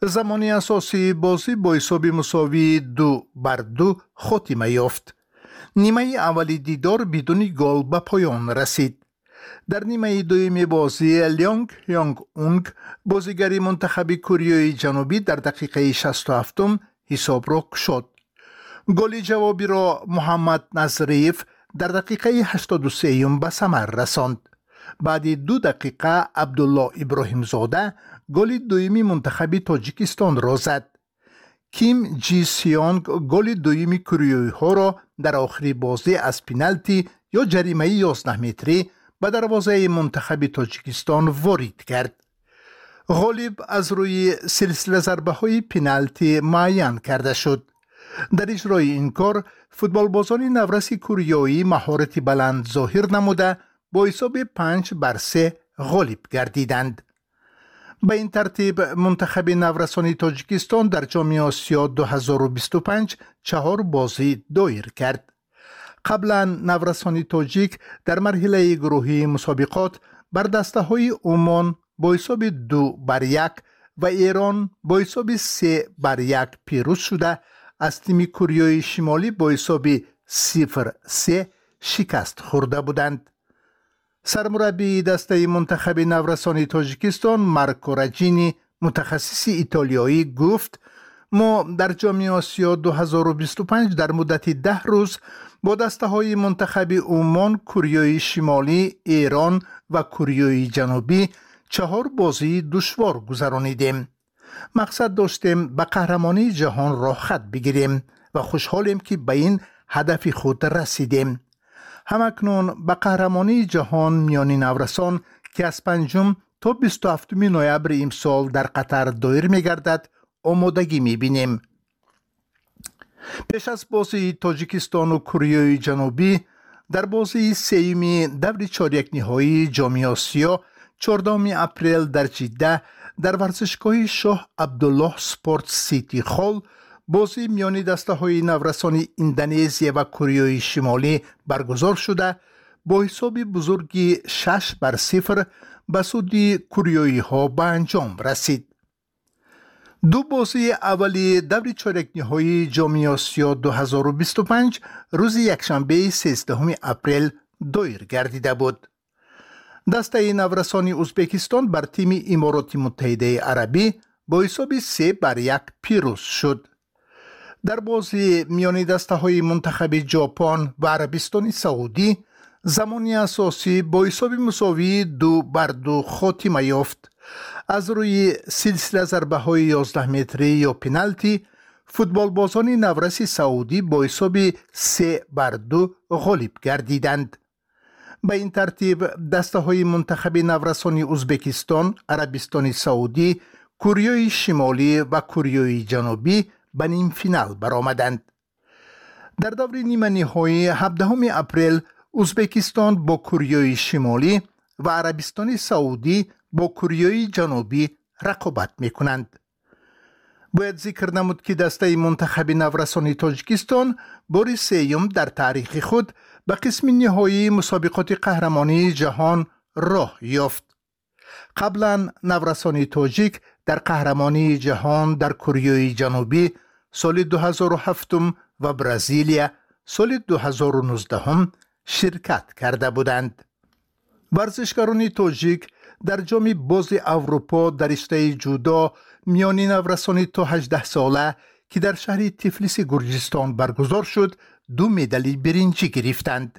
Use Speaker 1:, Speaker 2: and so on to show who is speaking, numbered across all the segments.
Speaker 1: زمانی اساسی بازی با حساب مساوی 2-2 خاتمه یافت. نیمه اولی دیدار بدون گل به پایان رسید. در نیمه دوم بازی لیانگ یانگ اونگ بازیگر منتخب کره جنوبی در دقیقه 67 حساب را گشود. گل جوابی را محمد نظریف در دقیقه 83 به ثمر رساند. بعد 2 دقیقه عبدالله ابراهیم زاده گل دومی منتخب تاجیکستان را زد. کیم جی سیانگ گل دومی کوریایی ها را در آخری بازی از پنالتی یا جریمه 11 متری به دروازه منتخب تاجیکستان وارد کرد. غالب از روی سلسله ضربه های پنالتی معین کرده شد. در اجرای این کار فوتبالبازان نورس کوریایی مهارت بلند ظاهر نموده با حساب 5-3 غالب گردیدند. به این ترتیب منتخب نورسان تاجیکستان در جام آسیا 2025 4 بازی دایر کرد. قبلا نورسان تاجیک در مرحله گروهی مسابقات بر دسته های عمان با حساب 2-1 و ایران با حساب 3-1 پیروز شده از تیم کره شمالی با حساب 0-3 شکست خورده بودند. سرمربی دسته منتخب نورسان تاجیکستان مارکو راجینی متخصص ایتالیایی گفت ما در جام آسیا 2025 در مدت 10 روز با دسته های منتخب عمان، کره شمالی، ایران و کره جنوبی 4 بازی دشوار گذرانیدیم. مقصد داشتیم به قهرمانی جهان راه خط بگیریم و خوشحالیم که به این هدف خود رسیدیم. همکنون به قهرمانی جهان میان نورسان که از 5 تا 27 نوامبر امسال در قطر دایر می‌گردد آمادگی می‌بینیم. پیش از بازی تاجیکستان و کره جنوبی در بازی سوم دور چهارک نهایی جام آسیا 14 اپریل در جده در ورزشگاه شاه عبدالله سپورت سیتی خال بازی میان دسته های نورسان اندونزی و کره شمالی برگزار شده با حساب بزرگی 6-0 به سود کره ها به انجام رسید. 2 بازی اولی دور چهارک نهایی جام آسیا 2025 روز یکشنبه 13 اپریل دایر گردیده بود. دسته نورسان ازبکستان بر تیم امارات متحده عربی با حساب 3-1 پیروز شد. در بازی میان دسته های منتخب ژاپن و عربستان سعودی زمانی اساسی با حساب مساوی 2-2 خاتمه یافت. از روی سلسله ضربه های 11 متری یا پنالتی فوتبالبازان نورس سعودی با حساب 3-2 غالب گردیدند. به این ترتیب دسته های منتخب نورسان ازبکستان، عربستان سعودی، کره شمالی و کره جنوبی به نیم فینال برآمدند. در دور نیمه نهایی 17 اپریل ازبکستان با کره شمالی و عربستان سعودی با کره جنوبی رقابت می‌کنند. باید ذکر نمود که دسته منتخب نورسان تاجیکستان بار سوم در تاریخ خود به قسم نهایی مسابقات قهرمانی جهان راه یافت. قبلا نورسان تاجیک در قهرمانی جهان در کره جنوبی سال 2007 و برزیلیا سال 2019 شرکت کرده بودند. ورزشکاران تاجیک در جام باز اروپا در رشته جودو میان نورسان تا 18 ساله که در شهر تفلیس گرجستان برگزار شد 2 مدال برنجی گرفتند.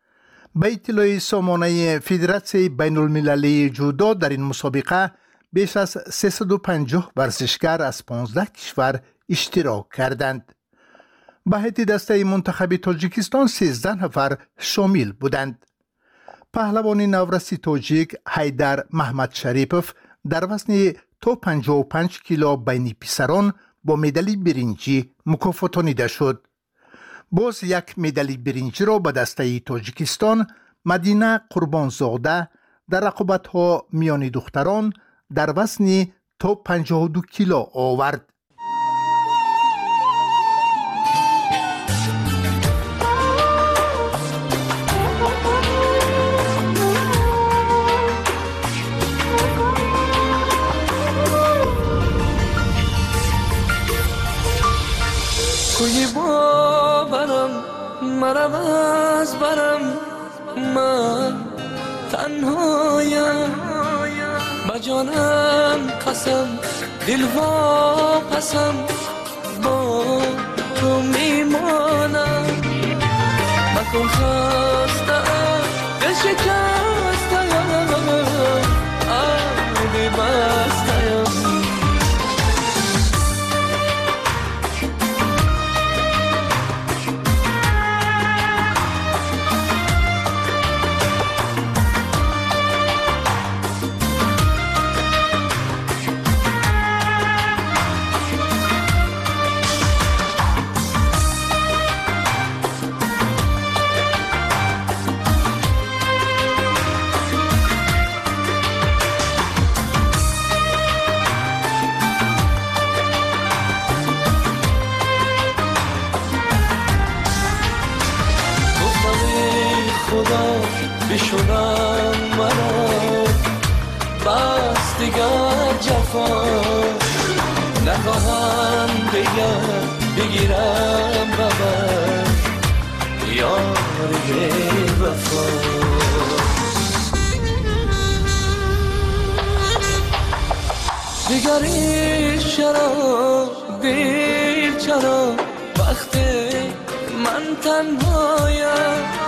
Speaker 1: به اطلاع سامانه فدراسیون بین المللی جودو در این مسابقه بیش از 350 ورزشکار از 15 کشور اشتراک کردند. به هیئت دسته منتخب تاجیکستان 13 نفر شامل بودند. پهلوان نورسی تاجیک حیدر محمد شریپوف در وزن تا 55 کیلو بین پسران با مدال برنجی مکافاتانیده شد. باز یک مدال برنجی را به دسته تاجیکستان مدینه قربانزاده در رقابت‌ها میان دختران در وزن تا 52 کیلو آورد.
Speaker 2: منم از برم من تنهایم با جانم قسم دل واپسم با تو میمانم مکن خستم دل شکستم عهد بستم بشونم مرا بس دیگر جفا نخواهم دیگر بگیرم ببر یاری وفا دیگری چرا دیر چرا وقتی من تنهایم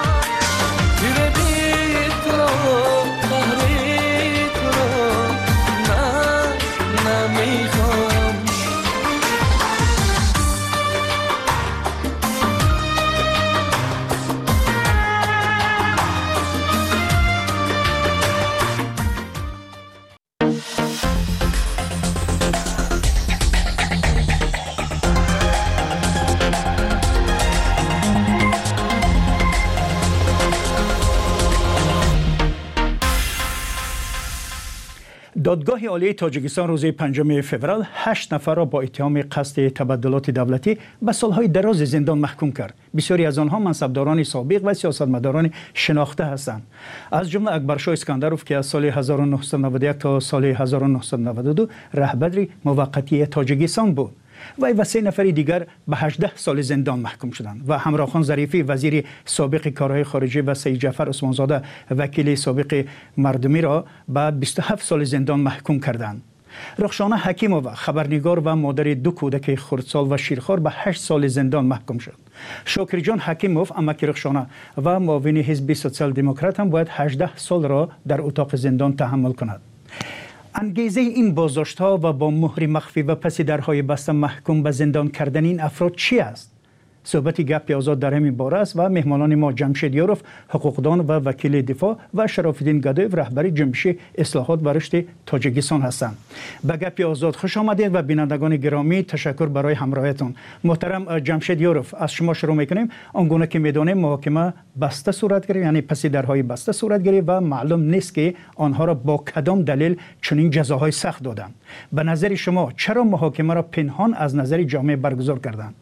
Speaker 3: دادگاه عالی تاجیکستان روز 5 فوریه 8 نفر را با اتهام قصد تبدلات دولتی به سالهای دراز زندان محکوم کرد. بسیاری از آنها منصبداران سابق و سیاستمداران شناخته هستند. از جمله اکبرشاه اسکندروف که از سال 1991 تا سال 1992 رهبر موقتی تاجیکستان بود. و 3 نفر دیگر به 18 سال زندان محکوم شدند و همراخان ظریفی وزیر سابق کارهای خارجه و سید جعفر عثمانزاده وکیل سابق مردمی را به 27 سال زندان محکوم کردند. رخشانه حکیمووا خبرنگار و مادر 2 کودک خردسال و شیرخوار به 8 سال زندان محکوم شد. شاکر جان حکیموف امک رخشانه و معاون حزب سوسیال دموکرات هم باید 18 سال را در اتاق زندان تحمل کند. انگیزه این بازداشت‌ها و با مهر مخفی و پس درهای بسته محکوم به زندان کردن این افراد چی است؟ صحبت گپ آزاد در همین باره است و مهمانان ما جمشید یاروف حقوقدان و وکیل دفاع و شراف‌الدین گدایف رهبر جنبش اصلاحات و رشد تاجیکستان هستند. به گپ آزاد خوش آمدید و بینندگان گرامی تشکر برای همراهیتون. محترم جمشید یاروف، از شما شروع می‌کنیم. آنگونه که می‌دانیم محاکمه بسته صورت گرفت، یعنی پس درهای بسته صورت گرفت و معلوم نیست که آنها را با کدام دلیل چنین جزاهای سخت دادند. به نظر شما چرا محاکمه را پنهان از نظر جامعه برگزار کردند؟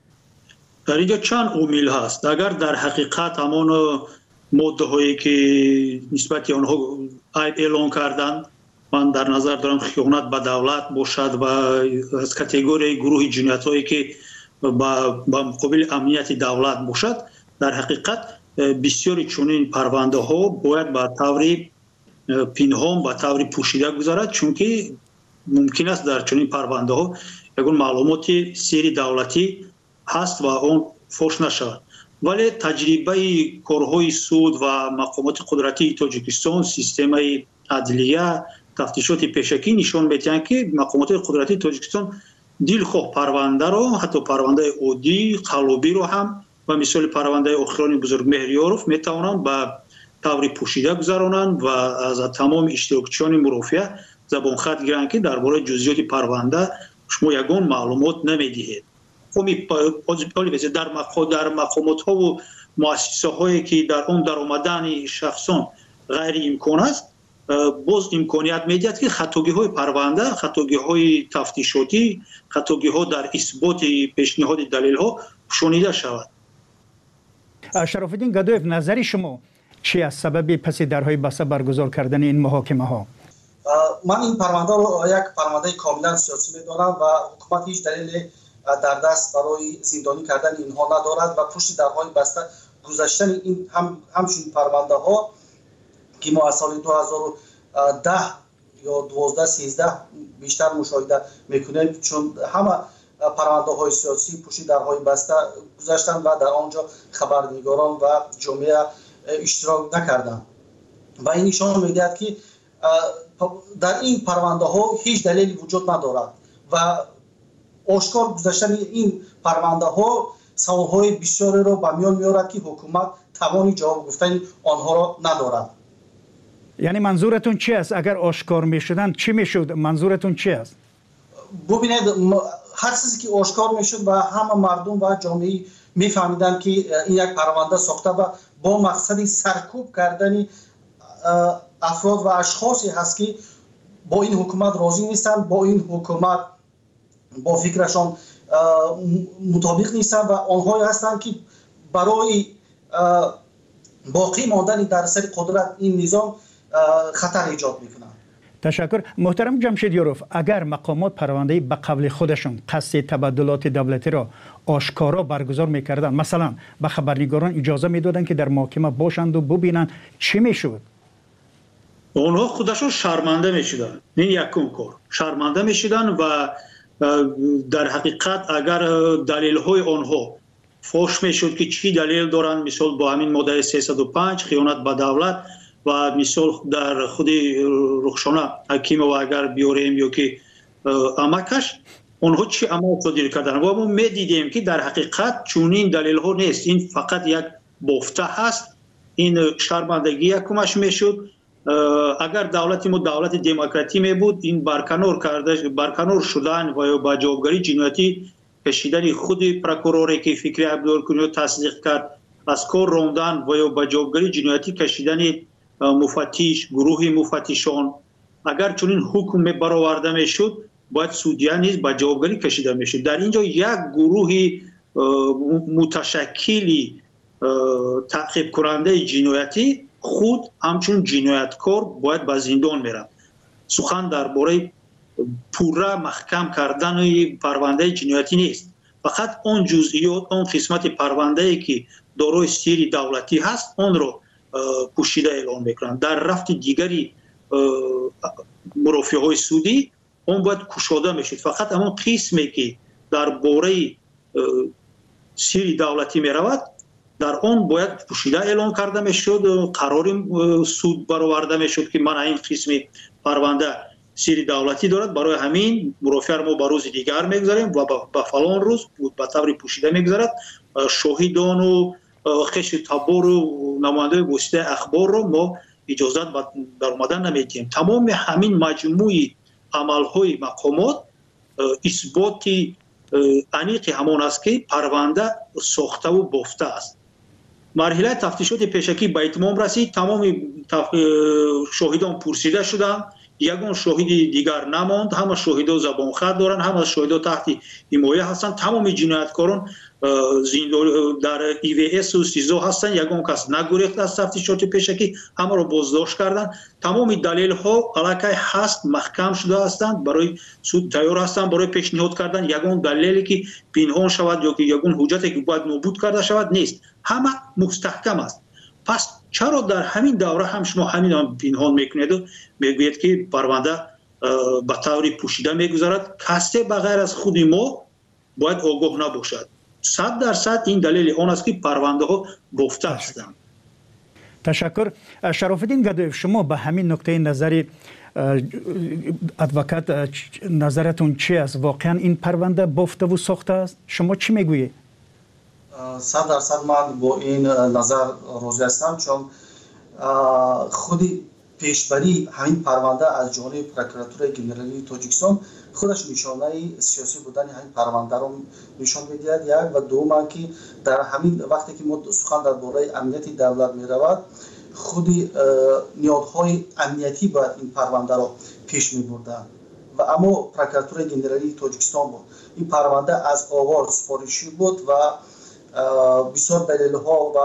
Speaker 4: در اینجا چند عامل هست. اگر در حقیقت همان ماده هایی که نسبت آنها اعلان کردند، من در نظر دارم خیانت به دولت باشد و از کاتگوری گروه جنایت هایی که با مقابل امنیت دولت باشد، در حقیقت بسیاری چنین پرونده ها باید به طور پنهان به طور پوشیده گذارد، چون که ممکن است در چنین پرونده ها یگان معلومات سری دولتی هست و اون فوش نشود. ولی تجربه کارهای سود و مقامات قدرتی تاجیکستان، سیستم عدلیه، تفتیشات پیشکی نشان می‌دهند که مقامات قدرتی تاجیکستان دلخواه پرونده را، حتی پرونده عادی قلابی رو هم و مثال پرونده اخران بزرگ مهریاروف میتوانند به طور پوشیده گذرانند و از تمام اشتراکچیان مرافعه زبان خط گیرند که درباره جزئیات پرونده شما یگان معلومات نمیدهید. در مقامات ها و مؤسسه هایی که در اون در آمدن شخصان غیر امکان است، باز امکانیت میدهد که خطاگی های پرونده، خطاگی های تفتیشاتی، خطاگی ها در اثبات پیشنهاد دلیل ها شنیده شود.
Speaker 3: شراف‌الدین گدایف، نظر شما چی از سبب پس درهای بسته برگزار کردن این محاکمه ها؟
Speaker 5: من این پرونده رو یک پرونده کاملا سیاسی میدانم و حکومت هیچ دلیل در دست برای زندانی کردن اینها ندارد و پشت درهای بسته گذاشتن این همچنین پرونده ها که ما از سال 2010 یا 12-13 بیشتر مشاهده میکنیم، چون همه پرونده های سیاسی پشت درهای بسته گذاشتن و در آنجا خبرنگاران و جامعه اشتراک نکردند و این نشان میدهد که در این پرونده ها هیچ دلیلی وجود ندارد و آشکار گذاشتن این پرونده ها سوالهای بسیاری را به میان میارد که حکومت توانی جواب گفتن آنها را ندارد.
Speaker 3: یعنی منظورتون چی است؟ اگر آشکار میشدن چی میشد؟ منظورتون چی است؟
Speaker 5: ببینید، هر چیزی که آشکار میشد و همه مردم و جامعه میفهمیدن که این یک پرونده ساخته و با مقصد سرکوب کردن افراد و اشخاصی هست که با این حکومت راضی نیستند، با این حکومت با فکرشان مطابق نیستند و آنهایی هستند که برای باقی ماندن در سر قدرت این نظام خطر ایجاد میکنند.
Speaker 3: تشکر. محترم جمشید یوروف، اگر مقامات پرونده به قبل خودشون قصد تبادلات دولتی را آشکارا برگزار میکردن، مثلا به خبرنگاران اجازه میدادن که در محکمه باشند و ببینن، چی میشد؟
Speaker 4: اونها خودشون شرمنده میشدن. این یکم کار شرمنده میشدن و در حقیقت اگر دلیل های آنها فوش میشد که چی دلیل دارن، مثال با همین ماده 305 خیانت به دولت و مثال در خود رخشانه حکیم و اگر بیاریم یا که امکش اونها چی عمل صادر کردن و ما میدیدیم که در حقیقت چونین دلیل ها نیست، این فقط یک بافته هست. این شرمندگی یکمش میشد. اگر دولت ما دولت دموکراتی می بود، این برکنار شدن و یا با جوابگری جنایتی کشیدن خود پروکوروری که فکری عبدالکنی تصدیق کرد از کار راندن و یا با جوابگری جنایتی کشیدن مفتش، گروه مفتشان، اگر چنین حکم برآورده میشد باید سودیان نیز با جوابگری کشیده میشد. در اینجا یک گروه متشکلی تعقیب کننده جنایتی خود همچون جنایتکار باید به زندان میرم. سخن درباره پورا محکم کردن پرونده جنایتی نیست، فقط اون جزئیات، اون قسمت پرونده ای که دارای سری دولتی هست اون رو پوشیده اعلام میکنن. در رفت دیگری مرافعه های سودی اون باید کشاده میشد. فقط همون قسمی که درباره سری دولتی میرود در اون باید پوشیده اعلام کرده میشد، قرار سود برآورده میشد که من این قسم پرونده سری دولتی دارد، برای همین مرافعه ما به روز دیگر میگذاریم و به فلان روز به طور پوشیده میگذارد. شاهدان و خش تبار و نماینده واسطه اخبار رو ما اجازت در اومدن نمیدیم. تمام همین مجموعی عملهای مقامات اثبات انیق همان است که پرونده ساخته و بافته است. مرحله تفتیشات پیشکی به اتمام رسید. تمام شاهدان پرسیده شدند، یگان شاهد دیگر نماند. همه شاهدا زبان خط دارند، همه شاهدا تحت حمایه هستند. تمام جنایتکاران در EVS و سیزو هستند. یگان کس نگریخت از تفتیشات پیشکی، همه را بازداشت کردند. تمام دلیل ها علاقه هست، محکم شده هستند، برای سود تیار هستند برای پیشنهاد کردن. یگان دلیلی که پنهان شود یا که یگان حجتی که باید نابود کرده شود نیست، همه مستحکم است. پس چرا در همین دوره هم شما همین پنهان میکنید و میگویید که پرونده به طور پوشیده میگذارد؟ کسی بغیر از خود ما باید آگاه نباشد. 100% این دلیل آن است که پرونده ها بافته هستند.
Speaker 3: تشکر. شرافالدین گدایف، شما به همین نکته نظری ادوکات نظرتون چی است؟ واقعا این پرونده بافته و ساخته است؟ شما چی میگویید؟
Speaker 5: 100% من با این نظر راضی هستم، چون خودی پیشبری همین پرونده از جانب پروکراتور گنرالی تاجیکستان خودش نشانه سیاسی بودن همین پرونده رو نشان می‌دهد. یک و دوم که در همین وقتی که ما سخن درباره امنیت دولت می‌رود، خودی نیازهای امنیتی باید این پرونده رو پیش می‌بردن و اما پروکراتور گنرالی تاجیکستان بود. این پرونده از آغاز سفارشی بود و بسیار دلیل‌ها و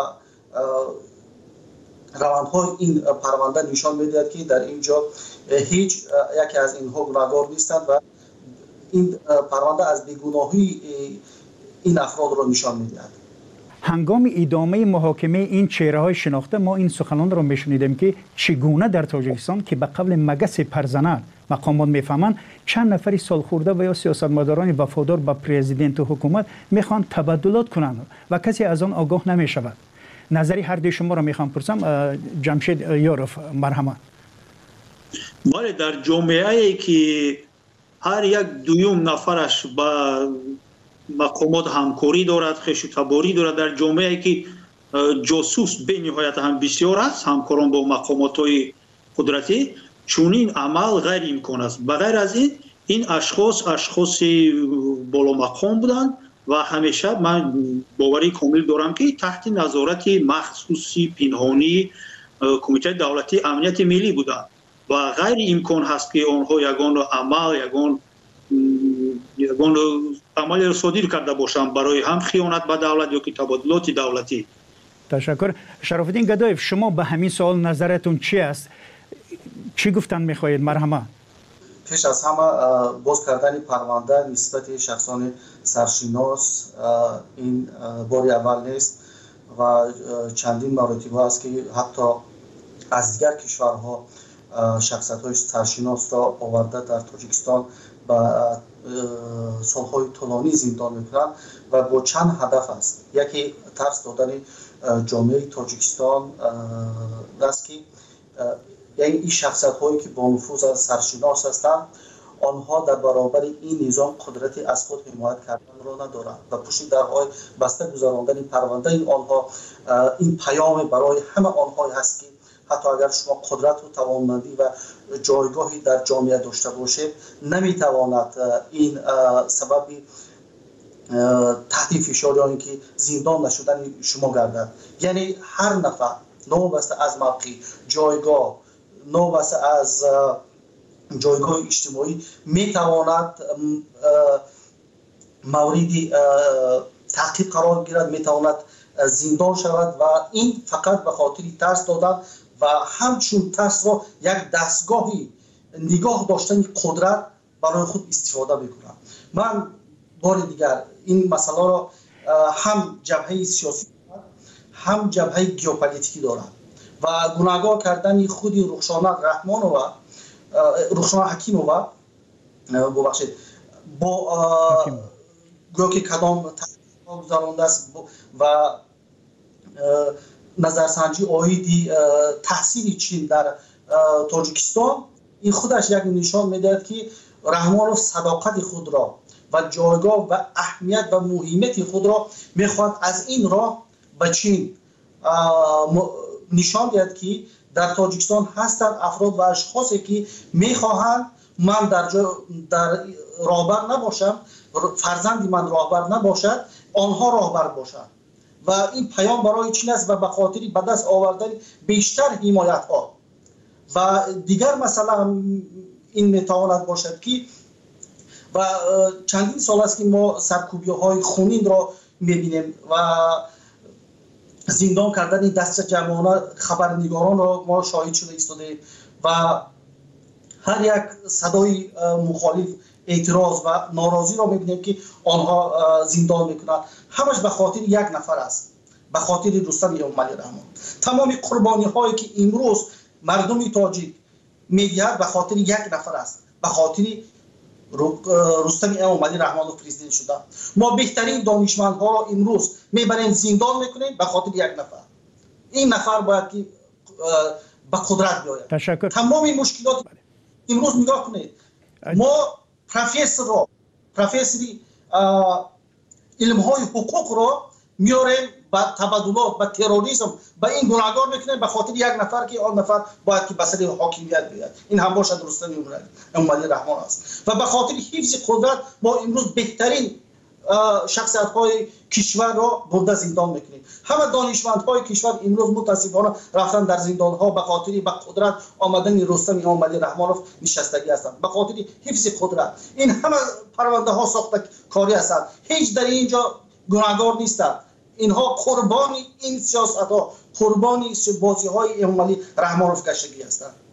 Speaker 5: روندهای این پرونده نشان می‌دهد که در اینجا هیچ یکی از اینها گناهکار نیستند و این پرونده از بیگناهی این افراد را نشان می‌دهد.
Speaker 3: هنگام ادامه محاکمه این چهره‌های شناخته ما این سخنان را میشنیدیم که چگونه در تاجیکستان که به قبل مگس پرزنر مقامات میفهمند چند نفری سالخورده و یا سیاستمداران وفادار به پرزیدنت و حکومت میخوان تبادلات کنند و کسی از آن آگاه نمیشود. نظری هر دوی شما را میخوام پرسم. جمشید یاروف مرحمت.
Speaker 4: بله، در جامعه‌ای که هر یک دوم نفرش با مقامات همکاری دارد، خویشتباری دارد، در جامعه‌ای که جاسوس به نهایت هم بسیار است، همکاران با مقامات‌های قدرتی، چونین عمل غیر امکان است. بغیر از این اشخاص بالا مقام بودند و همیشه من باوری کامل دارم که تحت نظارت مخصوصی پنهانی کمیته دولتی امنیت ملی بودند و غیر امکان هست که آنها یگان عمل را صادر کرده باشند برای هم خیانت به دولت یا که تبادلات دولتی.
Speaker 3: تشکر. شرف الدین گدایف، شما به همین سوال نظرتون چی است؟ چی گفتن میخواهید؟ مرحمت.
Speaker 5: پیش از همه باز کردن پرونده نسبت شخصان سرشناس این باری اول نیست و چندین مراتب است که حتی از دیگر کشورها شخصیت‌های سرشناس را آورده در تاجیکستان با سالهای طولانی زندان میکنند و با چند هدف است. یکی ترس دادن جامعه تاجیکستان است که یعنی این شخصیت‌هایی که با نفوذ سرشناس هستند آنها در برابر این نظام قدرتی از خود حمایت کردن را ندارند و پشت درهای بسته گذراندن پرونده آنها این پیام برای همه آنها هست که حتی اگر شما قدرت و توانمندی و جایگاهی در جامعه داشته باشید نمیتواند این سبب تحت فشار یا اینکه زندان نشدن شما گردد. یعنی هر نفر نوبسته از موقع جایگاه، نوبسته از جایگاه اجتماعی میتواند موردی تعقیب قرار گیرد، میتواند زندان شود و این فقط به خاطر ترس دادن و همچون ترس را یک دستگاهی نگاه داشتن قدرت برای خود استفاده میکنند. من بار دیگر این مسئله را هم جبهه سیاسی هم جبهه ژئوپلیتیکی دارم و گناهکار کردن خود رخشانه حکیمووا ببخشید با گویا که کدام گذرانده است و نظرسنجی آیدی تحصیل چین در تاجیکستان این خودش یک نشان میدهد که رحمانوف صداقت خود را و جایگاه و اهمیت و مهمیت خود را میخواد از این راه به چین نشان دهد که در تاجیکستان هستند افراد و اشخاصی که میخواهند من در راهبر نباشم، فرزندی من راهبر نباشد، آنها راهبر باشند و این پیام برای چین است و به خاطر به دست آوردن بیشتر حمایت ها و دیگر مثلا این میتواند باشد که و چندین سال است که ما سرکوبی های خونین را میبینیم و زندان کردن دست جمعانه خبرنگاران را ما شاهد شده ایستاده و هر یک صدای مخالف اعتراض و ناراضی را میبینیم که آنها زندان میکنند. همش به خاطر یک نفر است، به خاطر رستم اموملی رحمان. تمام قربانی هایی که امروز مردم تاجیک میدهد به خاطر یک نفر است، به خاطر رستم اموملی رحمان و پرزیدنت شده. ما بهترین دانشمندها را امروز میبریم زندان میکنیم به خاطر یک نفر. این نفر باید که به قدرت بیاید.
Speaker 3: تشکر.
Speaker 5: تمام این مشکلات امروز نگاه کنید، ما پروفسوری علم های حقوق را میاریم با تبادلات، با تروریسم، با این گناهکار میکنیم به خاطر یک نفر که آن نفر باید که به سر حاکمیت بیاید. این هم باشد رستم اموملی رحمان است و به خاطر حفظ قدرت ما امروز بهترین شخصیت های کشور را برده زندان میکنیم. همه دانشمند های کشور امروز متاسفانه رفتن در زندان ها به خاطر به قدرت آمدن رستم اموملی رحمانوف نشستگی هستند، به خاطر حفظ قدرت. این همه پرونده ها ساخته کاری هستند، هیچ در اینجا گناهکار نیستند. اینها قربانی این سیاست ها، قربانی بازی های اموملی رحمانوف گشتگی هستند.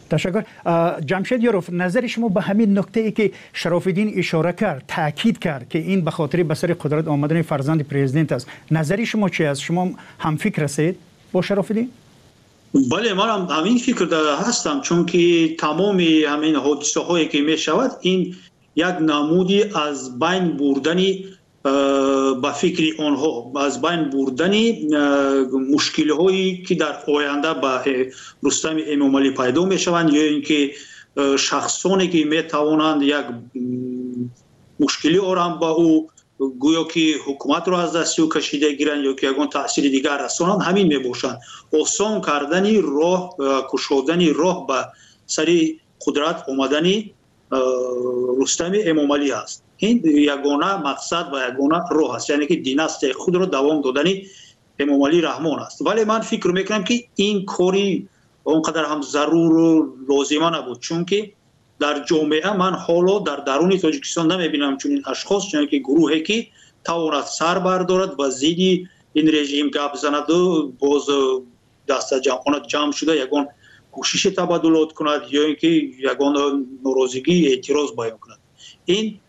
Speaker 3: تشکر. جمشید یاروف، نظر شما به همین نکته ای که شرف الدین اشاره کرد، تاکید کرد که این به خاطر به سر قدرت آمدن فرزند پرزیدنت است، نظر شما چی است؟ شما هم فکر هستید با شرف الدین؟
Speaker 4: بله، من هم همین فکر هستم، چون که تمام همین حادثه هایی که می شود این یک نمودی از بین بردنی با فکر آنها، از بین بردنی مشکل هایی که در آینده با رستم امامعلی پیدا می شوند، یا اینکه شخصانی که می توانند یک مشکلی آرام با او گویا که حکومت را از دست او کشیده گیرند یا که یگان تاثیر دیگر رسانند، همین می باشند. آسان کردنی راه، کشودنی راه به سر قدرت آمدنی رستم امامعلی است. این یگانه مقصد و یگانه راه است، یعنی که دیناستی خود را دوام دادنی امامعلی رحمان است. ولی من فکر میکنم که این کاری اونقدر هم ضرور و لازمه نبود، چون که در جامعه من حالا در درون تاجیکستان نمیبینم چون این اشخاص، یعنی که گروهی که تواند سر بردارد و زیدی این رژیم گپ بزند و باز دست جمع شده یگان کوشش تبادلات کند یا اینکه یگان ناراضگی اعتراض بیان کند. این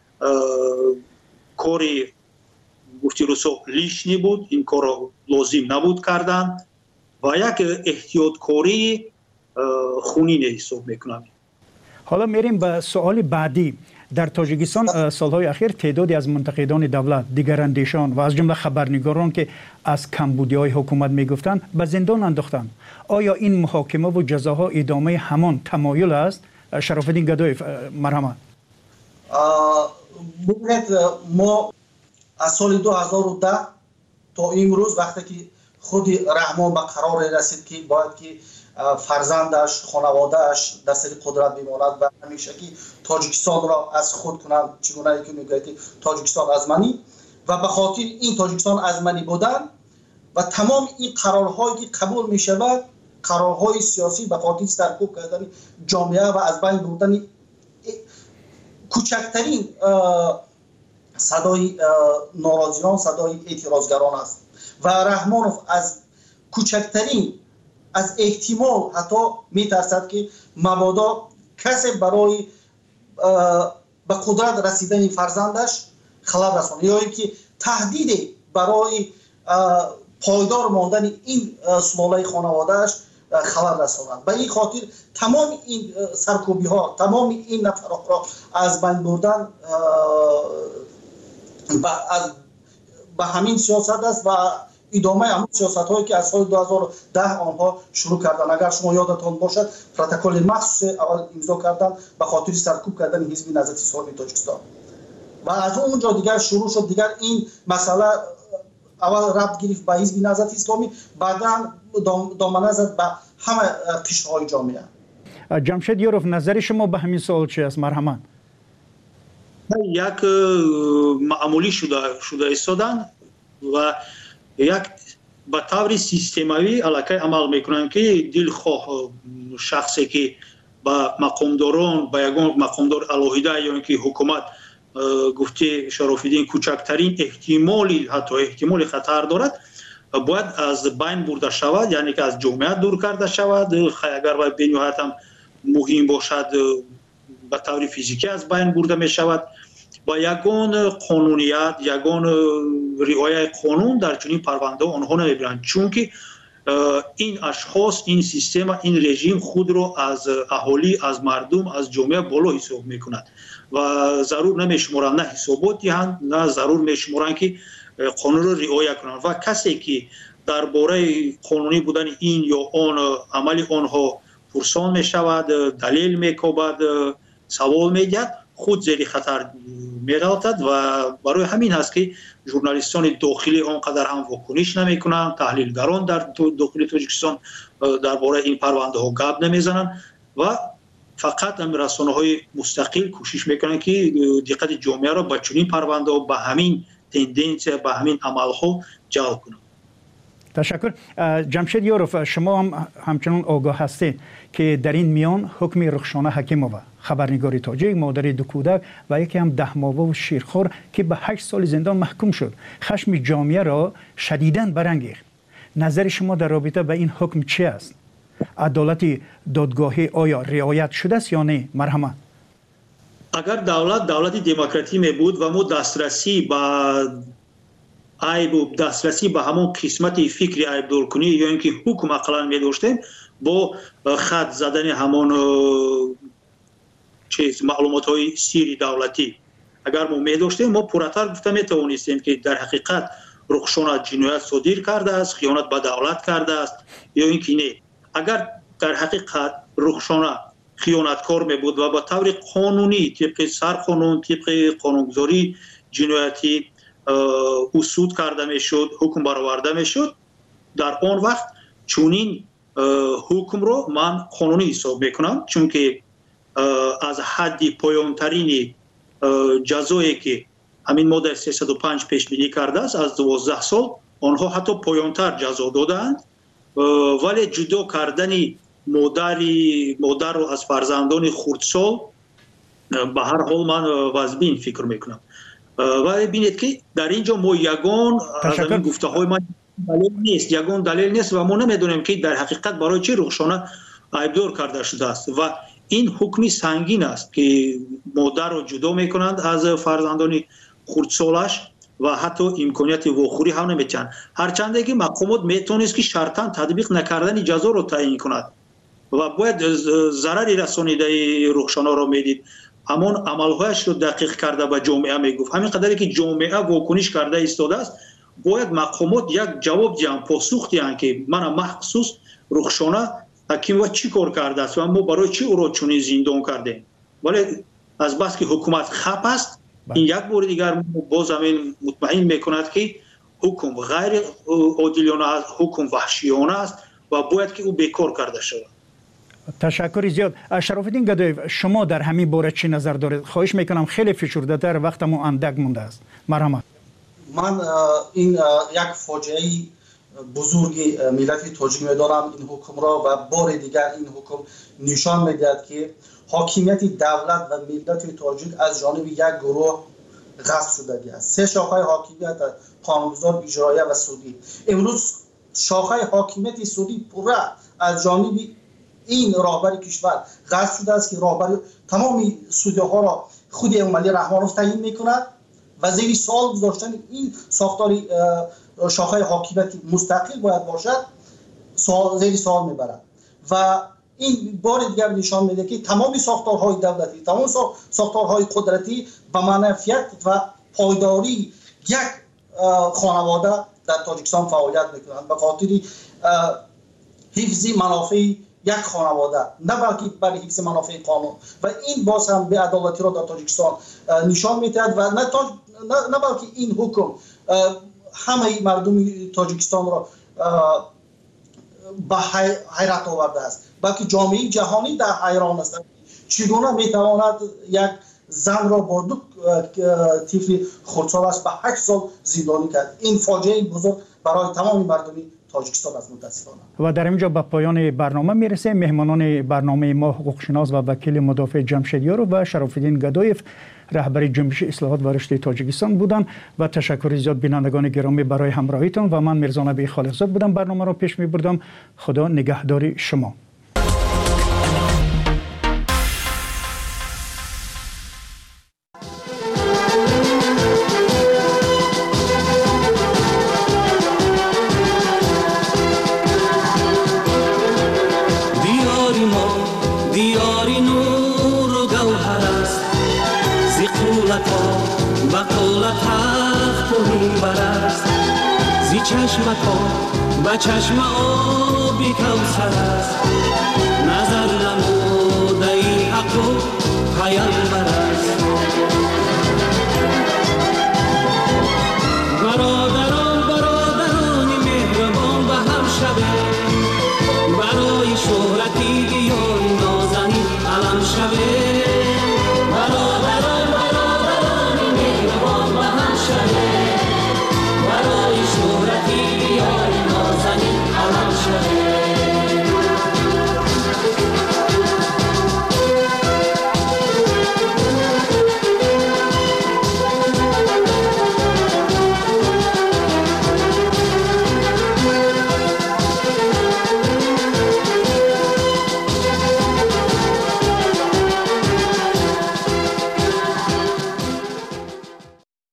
Speaker 4: کاری گفتی روسو لیشنی بود، این کار را لازم نبود کردن و یک احتیاطکاری خونین حساب میکنم.
Speaker 3: حالا میریم به سوال بعدی. در تاجیکستان سالهای اخیر تعدادی از منتقدان دولت، دیگراندیشان و از جمله خبرنگاران که از کمبودی‌های حکومت میگفتند به زندان انداختند. آیا این محاکمه و جزاها ادامه همان تمایل است؟ شرف الدین گدایف، مرحمت.
Speaker 5: ببینید، ما از سال 2010 تا امروز وقتی که خود رحمان به قرار رسید که باید که فرزندش، خانوادهش در سر قدرت بماند و همیشه که تاجیکستان را از خود کنند، چگونه که میگوید تاجیکستان از منی، و به خاطر این تاجیکستان از منی بودن و تمام این قرارهایی که قبول می شود، قرارهای سیاسی به خاطر سرکوب کردن جامعه و از بین بردن کوچکترین صدای ناراضیان، صدای اعتراضگران است و رحمانوف از کوچکترین از احتمال حتی میترسد که مبادا کسی برای به قدرت رسیدن فرزندش خلل رساند یا اینکه تهدید برای پایدار ماندن این سلاله خانوادهش خلل رساند. به این خاطر تمام این سرکوبی ها، تمام این نفرات را از بین بردن به همین سیاست است و ادامه همون سیاست هایی که از سال 2010 آنها شروع کردن. اگر شما یادتان باشد پروتکل مخصوص اول امضا کردن به خاطر سرکوب کردن حزب نهضت اسلامی تاجیکستان و از اونجا دیگر شروع شد. دیگر این مسئله اول ربط گرفت به حزب نهضت اسلامی، بعدا دامنه زد به همه قشرهای جامعه.
Speaker 3: جمشید یاروف، نظر شما به همین سوال چی است؟ مرحمت.
Speaker 4: یک معمولی شده ایستادن و یک به طور سیستماوی علاقه عمل میکنن که دلخواه شخصی که با مقامداران، با یگان مقامدار علاهیده یا اینکه حکومت گفته شرف الدین کوچکترین احتمالی، حتی احتمال خطر دارد، باید از بین برده شود، یعنی که از جامعه دور کرده شود. اگر باید به نهایت هم مهم باشد به طور فیزیکی از بین برده می شود. با یگان قانونیت، یگان رعایت قانون در چنین پرونده آنها نمیبرند، چون که این اشخاص، این سیستم، این رژیم خود را از اهالی، از مردم، از جامعه بالا حساب میکند و ضرور نمیشمارند نه حسابات دهند، نه ضرور میشمارند که قانون را رعایت کنند و کسی که درباره قانونی بودن این یا آن عمل آنها پرسان میشود، دلیل میکوبد، سوال میگد، خود زیر خطر می‌غلطد و برای همین هست که ژورنالیستان داخلی آنقدر هم واکنش نمی‌کنند، تحلیلگران در داخل تاجیکستان درباره این پرونده ها گپ نمیزنند و فقط رسانه‌های مستقل کوشش میکنند که دقت جامعه را به چنین پرونده ها، به همین تندنس، به همین عمل‌ها جلب کنند.
Speaker 3: تشکر. جمشید یاروف، شما هم همچنان آگاه هستید که در این میان حکم رخشانه حکیمووا، خبرنگار تاجیک، مادر دو کودک و یکی هم 10 ماهه و شیرخوار که به 8 سال زندان محکوم شد، خشم جامعه را شدیداً برانگیخت. نظر شما در رابطه با این حکم چی است؟ عدالت دادگاهی آیا رعایت شده است یا نه؟ مرحمت.
Speaker 4: اگر دولت دموکراتی می بود و ما دسترسی به همون قسمت فکری عیبدار کنی یا اینکه حکم اقلا می داشتیم با خط زدن همون معلومات های سیری دولتی اگر ما می داشتیم ما پورتر گفته می توانستیم که در حقیقت رخشان جنایت صادر کرده است، خیانت به دولت کرده است یا اینکه نه. اگر در حقیقت رخشان خیانتکار می بود و با طور قانونی طبق سرقانون طبق قانونگذاری جنایتی اصول کرده می شد، حکم برآورده می شد، در آن وقت چونین حکم رو من قانونی حساب می کنم، چون که از حد پایانترین جزایی که همین ماده 305 پیش بینی کرده است از 12 سال آنها حتی پایانتر جزا دادند، ولی جدا کردن مادر رو از فرزندان خردسال به هر حال من واجبین فکر میکنم. ولی ببینید که در اینجا ما یگان از این گفته های من دلیل نیست و ما نمیدونیم که در حقیقت برای چه رخشانه عیبدار کرده شده است و این حکمی سنگین است که مادر رو جدا میکنند از فرزندان خردسالش و حتی امکانیت واخوری هم نمیتن، هرچند که مقامات میتونست که شرطاً تطبیق نکردن جزا رو تعیین کند و باید ضرری رسانیده رخشانه رو میدید، همون عملهایش رو دقیق کرده به جامعه میگفت. همین قدری که جامعه واکنش کرده ایستاده است باید مقامات یک جواب دیان، پاسخ دیان که من مخصوص رخشانه حکیم و چی کار کرده است و ما برای چی او را چنین زندان کردیم. ولی از بس که حکومت خپ است این یک بار دیگر باز همین مطمئن میکند که حکم غیر عادلانه است، حکم وحشیانه است و باید که او بیکار کرده شود.
Speaker 3: تشکر زیاد. شراف‌الدین گدایف، شما در همین باره چی نظر دارید؟ خواهش میکنم خیلی فشرده تر، وقتمون اندک مونده است. مرحمت.
Speaker 5: من این یک فاجعه بزرگی ملت تاجیک می‌دارم این حکم را و بار دیگر این حکم نشان می‌دهد که حاکمیت دولت و ملت تاجیک از جانب یک گروه غصب شده است. سه شاخه حاکمیت قانونگذار، اجرایی و سودی. امروز شاخه حاکمیت سودی پوره از جانب این راهبر کشور غصب شده است که راهبر تمام سودی‌ها را خود عملی رحمانوف تعیین می‌کند و زیر سوال گذاشتن این ساختار شاخه حاکمیت مستقل باید باشد زیر سوال میبرد و این بار دیگر نشان میده که تمام ساختارهای دولتی، تمام ساختارهای قدرتی به منفعت و پایداری یک خانواده در تاجیکستان فعالیت میکنند به خاطر حفظ منافع یک خانواده، نه بلکه برای حفظ منافع قانون و این باز هم به عدالتی را در تاجیکستان نشان میدهد و نه بلکه این حکم همه مردم تاجیکستان را به حیرت آورده است، بلکه جامعه جهانی در حیران است چگونه میتواند یک زن را با دو طفل خردسالش به 8 سال زندانی کرد. این فاجعه بزرگ برای تمام مردم تاجیکستان است متاسفانه.
Speaker 3: و در اینجا به پایان برنامه میرسه. مهمانان برنامه ما حقوقشناس و وکیل مدافع جمشیدیار و شراف‌الدین گدایف رهبر جنبش اصلاحات و رشد تاجیکستان بودند و تشکر زیاد بینندگان گرامی برای همراهیتان و من میرزا نبی خالقزاد بودم برنامه را پیش میبردم. خدا نگهدار شما.
Speaker 2: با چشم آبی کوثر است نظر نموده ای حق و پیامبر است